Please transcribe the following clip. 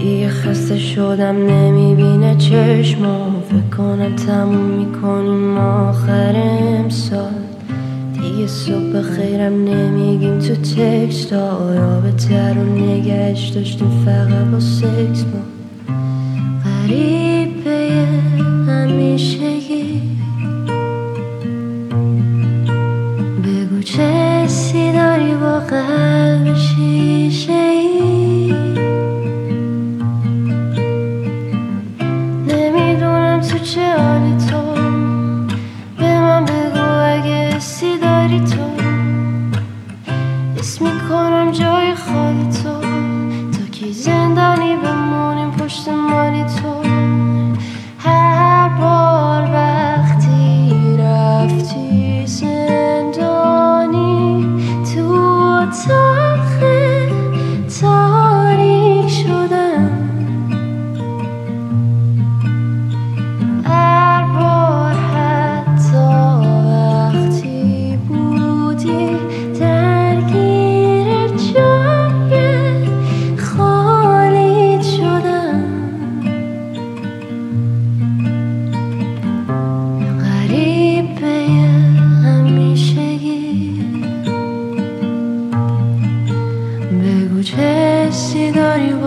دیگه خسته شدم نمیبینه چشمم، فکر کنم تموم میکنیم آخر امسال. دیگه صبح خیرم نمیگیم تو تکست ها، رابطه رو نگهش داشتیم فقط با سکس ما. غریبه همیشگی، بگو چه حسی داری با قلب شیشه ای. نمیدونم تو چه حالی تو، به من بگو اگه حسی داری تو. حس میکنم جای خالی تو، تا کی زندانی بمونیم پشت مالی تو. هر بار وقتی رفتی زندانی، تو اتاق تاریک شدم. هر بار حتی وقتی بودی درگیر جای خالیت شدم. غریبه همیشگی، بگو چه حسی داری